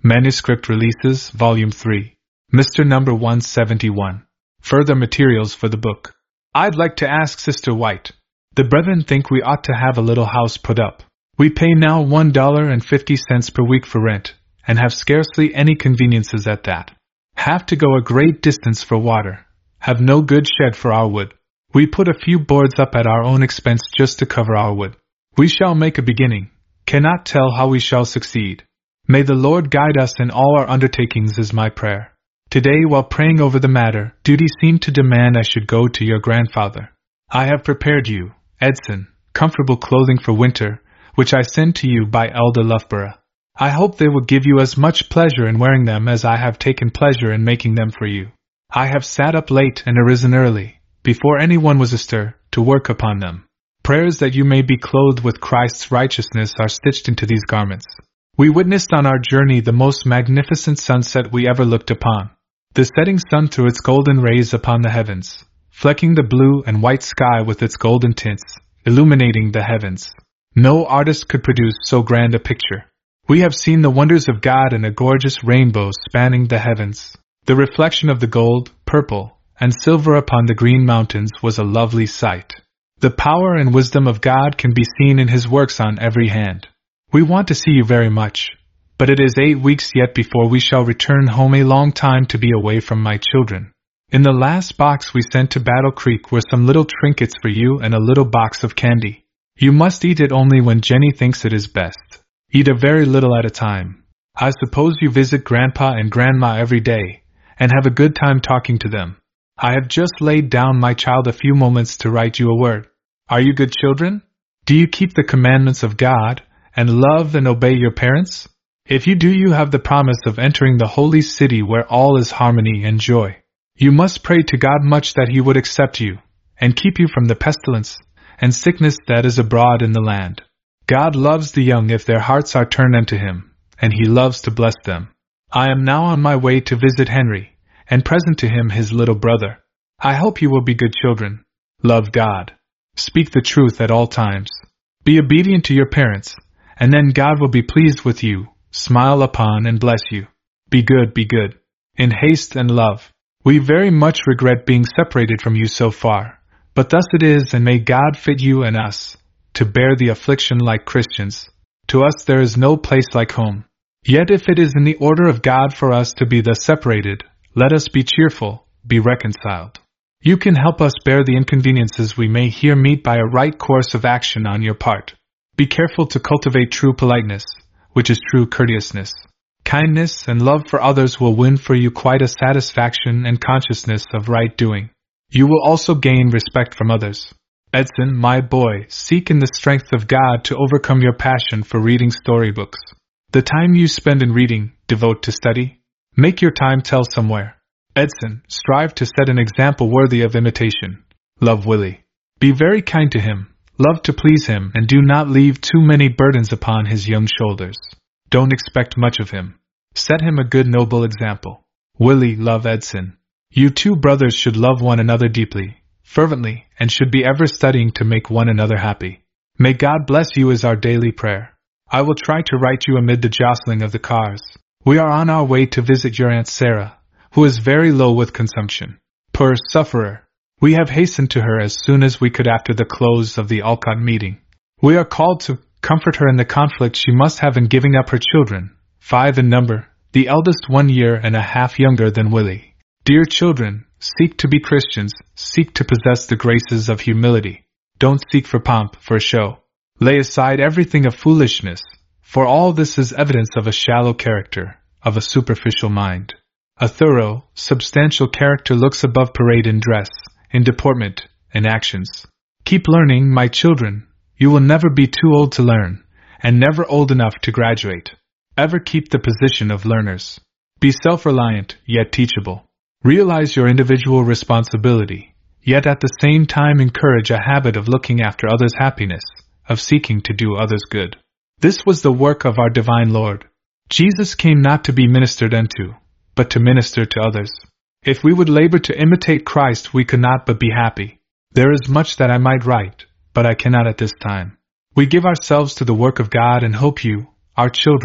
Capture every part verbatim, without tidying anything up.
Manuscript Releases, Volume three. Mister Number one seventy-one. Further materials for the book. I'd like to ask Sister White. The brethren think we ought to have a little house put up. We pay now one dollar and fifty cents per week for rent, and have scarcely any conveniences at that. Have to go a great distance for water. Have no good shed for our wood. We put a few boards up at our own expense just to cover our wood. We shall make a beginning. Cannot tell how we shall succeed. May the Lord guide us in all our undertakings is my prayer. Today, while praying over the matter, duty seemed to demand I should go to your grandfather. I have prepared you, Edson, comfortable clothing for winter, which I send to you by Elder Loughborough. I hope they will give you as much pleasure in wearing them as I have taken pleasure in making them for you. I have sat up late and arisen early, before anyone was astir, to work upon them. Prayers that you may be clothed with Christ's righteousness are stitched into these garments. We witnessed on our journey the most magnificent sunset we ever looked upon. The setting sun threw its golden rays upon the heavens, flecking the blue and white sky with its golden tints, illuminating the heavens. No artist could produce so grand a picture. We have seen the wonders of God in a gorgeous rainbow spanning the heavens. The reflection of the gold, purple, and silver upon the green mountains was a lovely sight. The power and wisdom of God can be seen in His works on every hand. We want to see you very much, but it is eight weeks yet before we shall return home, a long time to be away from my children. In the last box we sent to Battle Creek were some little trinkets for you and a little box of candy. You must eat it only when Jenny thinks it is best. Eat a very little at a time. I suppose you visit Grandpa and Grandma every day, and have a good time talking to them. I have just laid down, my child, a few moments to write you a word. Are you good children? Do you keep the commandments of God, and love and obey your parents? If you do, you have the promise of entering the holy city where all is harmony and joy. You must pray to God much that He would accept you, and keep you from the pestilence and sickness that is abroad in the land. God loves the young if their hearts are turned unto Him, and He loves to bless them. I am now on my way to visit Henry, and present to him his little brother. I hope you will be good children. Love God. Speak the truth at all times. Be obedient to your parents, and then God will be pleased with you, smile upon and bless you. Be good, be good. In haste and love. We very much regret being separated from you so far, but thus it is, and may God fit you and us to bear the affliction like Christians. To us there is no place like home. Yet if it is in the order of God for us to be thus separated, let us be cheerful, be reconciled. You can help us bear the inconveniences we may here meet by a right course of action on your part. Be careful to cultivate true politeness, which is true courteousness. Kindness and love for others will win for you quite a satisfaction and consciousness of right doing. You will also gain respect from others. Edson, my boy, seek in the strength of God to overcome your passion for reading storybooks. The time you spend in reading, devote to study. Make your time tell somewhere. Edson, strive to set an example worthy of imitation. Love Willie. Be very kind to him, love to please him, and do not leave too many burdens upon his young shoulders. Don't expect much of him. Set him a good noble example. Willie, love Edson. You two brothers should love one another deeply, fervently, and should be ever studying to make one another happy. May God bless you is our daily prayer. I will try to write you amid the jostling of the cars. We are on our way to visit your Aunt Sarah, who is very low with consumption. Poor sufferer. We have hastened to her as soon as we could after the close of the Alcott meeting. We are called to comfort her in the conflict she must have in giving up her children, five in number, the eldest one year and a half younger than Willie. Dear children, seek to be Christians, seek to possess the graces of humility. Don't seek for pomp, for show. Lay aside everything of foolishness, for all this is evidence of a shallow character, of a superficial mind. A thorough, substantial character looks above parade in dress, in deportment, in actions. Keep learning, my children. You will never be too old to learn, and never old enough to graduate. Ever keep the position of learners. Be self-reliant, yet teachable. Realize your individual responsibility, yet at the same time encourage a habit of looking after others' happiness, of seeking to do others good. This was the work of our divine Lord. Jesus came not to be ministered unto, but to minister to others. If we would labor to imitate Christ, we could not but be happy. There is much that I might write, but I cannot at this time. We give ourselves to the work of God and hope you, our children,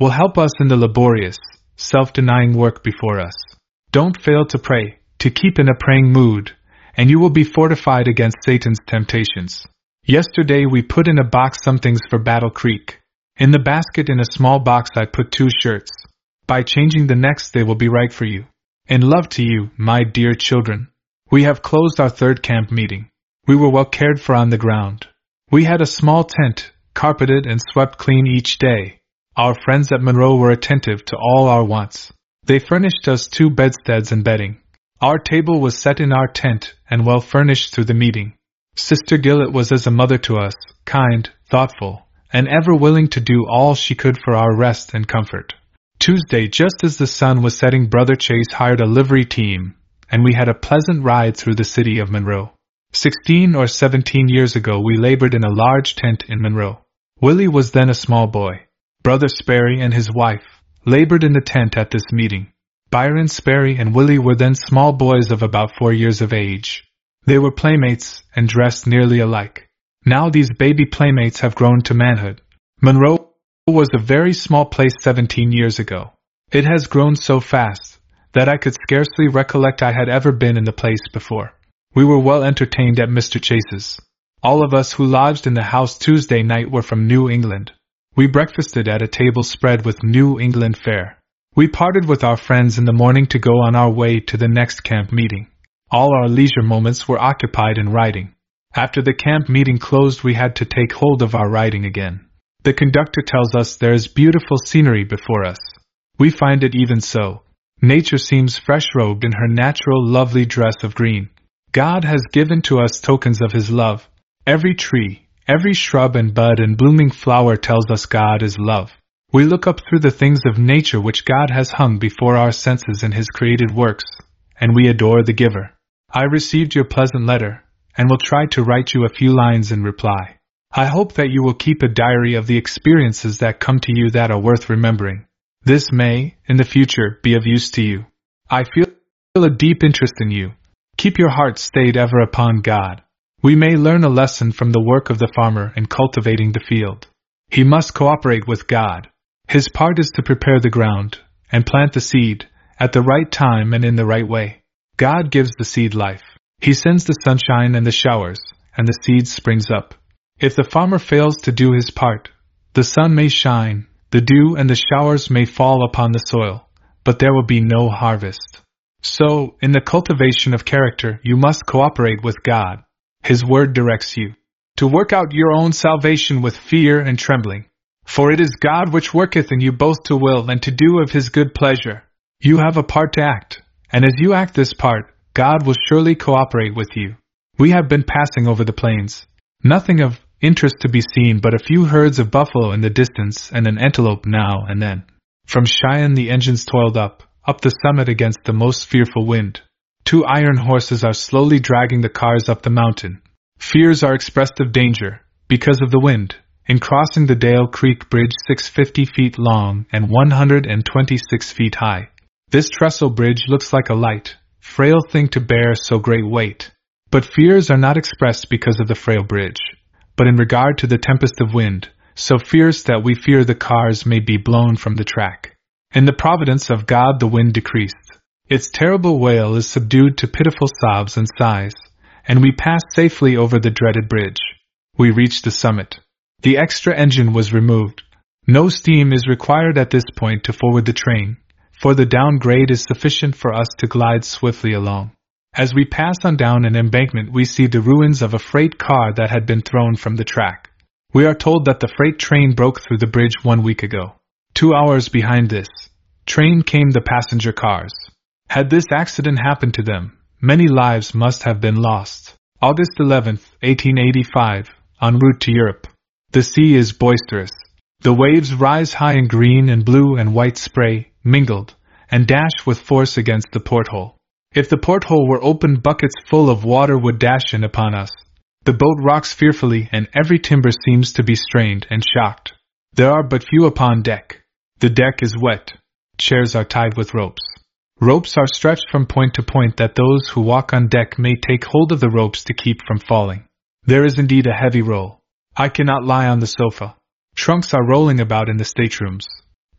will help us in the laborious, self-denying work before us. Don't fail to pray, to keep in a praying mood, and you will be fortified against Satan's temptations. Yesterday we put in a box some things for Battle Creek. In the basket in a small box I put two shirts. By changing the next they will be right for you. In love to you, my dear children. We have closed our third camp meeting. We were well cared for on the ground. We had a small tent, carpeted and swept clean each day. Our friends at Monroe were attentive to all our wants. They furnished us two bedsteads and bedding. Our table was set in our tent and well furnished through the meeting. Sister Gillett was as a mother to us, kind, thoughtful, and ever willing to do all she could for our rest and comfort. Tuesday, just as the sun was setting, Brother Chase hired a livery team, and we had a pleasant ride through the city of Monroe. Sixteen or seventeen years ago we labored in a large tent in Monroe. Willie was then a small boy. Brother Sperry and his wife labored in the tent at this meeting. Byron Sperry and Willie were then small boys of about four years of age. They were playmates and dressed nearly alike. Now these baby playmates have grown to manhood. Monroe was a very small place seventeen years ago. It has grown so fast that I could scarcely recollect I had ever been in the place before. We were well entertained at Mister Chase's. All of us who lodged in the house Tuesday night were from New England. We breakfasted at a table spread with New England fare. We parted with our friends in the morning to go on our way to the next camp meeting. All our leisure moments were occupied in riding. After the camp meeting closed we had to take hold of our riding again. The conductor tells us there is beautiful scenery before us. We find it even so. Nature seems fresh-robed in her natural lovely dress of green. God has given to us tokens of His love. Every tree, every shrub and bud and blooming flower tells us God is love. We look up through the things of nature which God has hung before our senses in His created works, and we adore the Giver. I received your pleasant letter, and will try to write you a few lines in reply. I hope that you will keep a diary of the experiences that come to you that are worth remembering. This may, in the future, be of use to you. I feel a deep interest in you. Keep your heart stayed ever upon God. We may learn a lesson from the work of the farmer in cultivating the field. He must cooperate with God. His part is to prepare the ground and plant the seed at the right time and in the right way. God gives the seed life. He sends the sunshine and the showers, and the seed springs up. If the farmer fails to do his part, the sun may shine, the dew and the showers may fall upon the soil, but there will be no harvest. So, in the cultivation of character, you must cooperate with God. His word directs you to work out your own salvation with fear and trembling. For it is God which worketh in you both to will and to do of His good pleasure. You have a part to act, and as you act this part, God will surely cooperate with you. We have been passing over the plains. Nothing of interest to be seen but a few herds of buffalo in the distance and an antelope now and then. From Cheyenne the engines toiled up, up the summit against the most fearful wind. Two iron horses are slowly dragging the cars up the mountain. Fears are expressed of danger, because of the wind, in crossing the Dale Creek Bridge six hundred fifty feet long and one hundred twenty-six feet high. This trestle bridge looks like a light, frail thing to bear so great weight. But fears are not expressed because of the frail bridge, but in regard to the tempest of wind, so fierce that we fear the cars may be blown from the track. In the providence of God the wind decreased. Its terrible wail is subdued to pitiful sobs and sighs, and we pass safely over the dreaded bridge. We reach the summit. The extra engine was removed. No steam is required at this point to forward the train, for the downgrade is sufficient for us to glide swiftly along. As we pass on down an embankment we see the ruins of a freight car that had been thrown from the track. We are told that the freight train broke through the bridge one week ago. Two hours behind this train came the passenger cars. Had this accident happened to them, many lives must have been lost. August eleventh, eighteen eighty-five, en route to Europe. The sea is boisterous. The waves rise high in green and blue and white spray, mingled, and dash with force against the porthole. If the porthole were open, buckets full of water would dash in upon us. The boat rocks fearfully and every timber seems to be strained and shocked. There are but few upon deck. The deck is wet. Chairs are tied with ropes. Ropes are stretched from point to point that those who walk on deck may take hold of the ropes to keep from falling. There is indeed a heavy roll. I cannot lie on the sofa. Trunks are rolling about in the staterooms.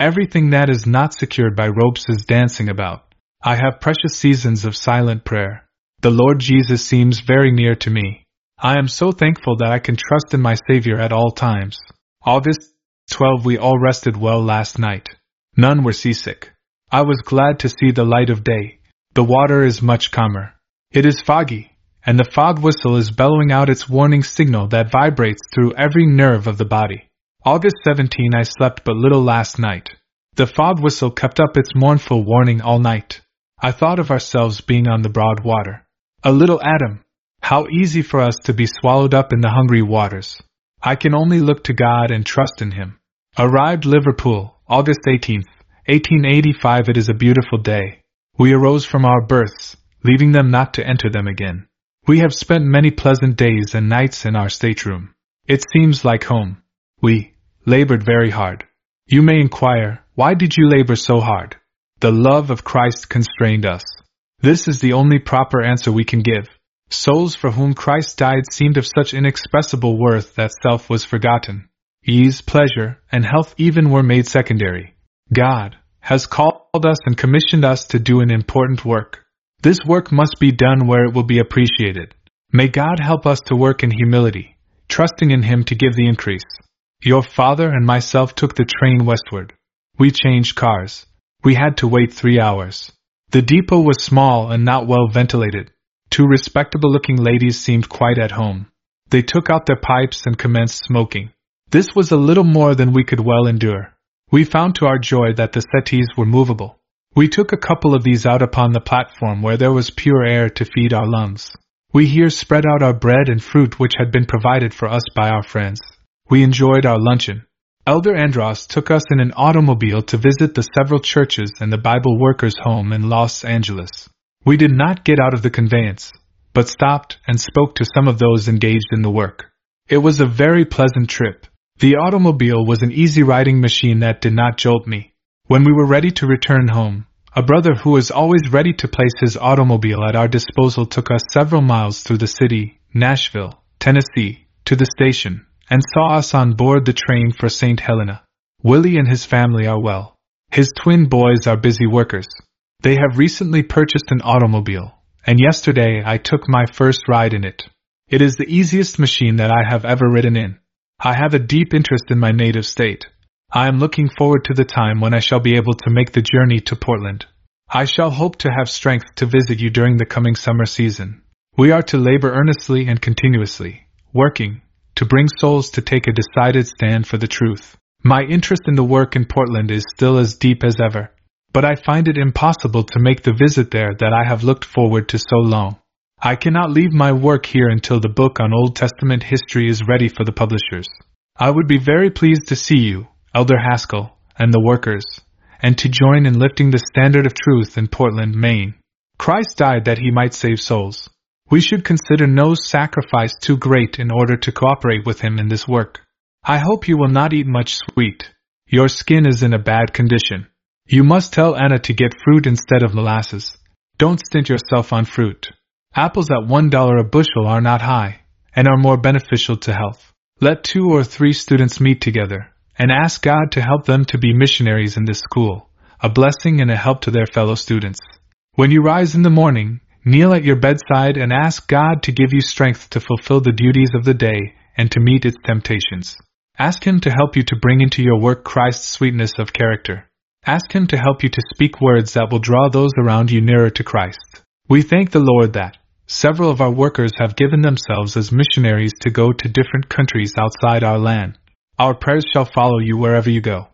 Everything that is not secured by ropes is dancing about. I have precious seasons of silent prayer. The Lord Jesus seems very near to me. I am so thankful that I can trust in my Savior at all times. August twelfth. We all rested well last night. None were seasick. I was glad to see the light of day. The water is much calmer. It is foggy, and the fog whistle is bellowing out its warning signal that vibrates through every nerve of the body. August seventeenth. I slept but little last night. The fog whistle kept up its mournful warning all night. I thought of ourselves being on the broad water. A little atom. How easy for us to be swallowed up in the hungry waters. I can only look to God and trust in Him. Arrived Liverpool, August eighteenth, eighteen eighty-five. It is a beautiful day. We arose from our berths, leaving them not to enter them again. We have spent many pleasant days and nights in our stateroom. It seems like home. We labored very hard. You may inquire, why did you labor so hard? The love of Christ constrained us. This is the only proper answer we can give. Souls for whom Christ died seemed of such inexpressible worth that self was forgotten. Ease, pleasure, and health even were made secondary. God has called us and commissioned us to do an important work. This work must be done where it will be appreciated. May God help us to work in humility, trusting in Him to give the increase. Your father and myself took the train westward. We changed cars. We had to wait three hours. The depot was small and not well ventilated. Two respectable-looking ladies seemed quite at home. They took out their pipes and commenced smoking. This was a little more than we could well endure. We found to our joy that the settees were movable. We took a couple of these out upon the platform where there was pure air to feed our lungs. We here spread out our bread and fruit which had been provided for us by our friends. We enjoyed our luncheon. Elder Andros took us in an automobile to visit the several churches and the Bible Workers' Home in Los Angeles. We did not get out of the conveyance, but stopped and spoke to some of those engaged in the work. It was a very pleasant trip. The automobile was an easy riding machine that did not jolt me. When we were ready to return home, a brother who was always ready to place his automobile at our disposal took us several miles through the city, Nashville, Tennessee, to the station, and saw us on board the train for Saint Helena. Willie and his family are well. His twin boys are busy workers. They have recently purchased an automobile, and yesterday I took my first ride in it. It is the easiest machine that I have ever ridden in. I have a deep interest in my native state. I am looking forward to the time when I shall be able to make the journey to Portland. I shall hope to have strength to visit you during the coming summer season. We are to labor earnestly and continuously, working to bring souls to take a decided stand for the truth. My interest in the work in Portland is still as deep as ever, but I find it impossible to make the visit there that I have looked forward to so long. I cannot leave my work here until the book on Old Testament history is ready for the publishers. I would be very pleased to see you, Elder Haskell, and the workers, and to join in lifting the standard of truth in Portland, Maine. Christ died that He might save souls. We should consider no sacrifice too great in order to cooperate with Him in this work. I hope you will not eat much sweet. Your skin is in a bad condition. You must tell Anna to get fruit instead of molasses. Don't stint yourself on fruit. Apples at one dollar a bushel are not high, and are more beneficial to health. Let two or three students meet together, and ask God to help them to be missionaries in this school, a blessing and a help to their fellow students. When you rise in the morning, kneel at your bedside and ask God to give you strength to fulfill the duties of the day and to meet its temptations. Ask Him to help you to bring into your work Christ's sweetness of character. Ask Him to help you to speak words that will draw those around you nearer to Christ. We thank the Lord that several of our workers have given themselves as missionaries to go to different countries outside our land. Our prayers shall follow you wherever you go.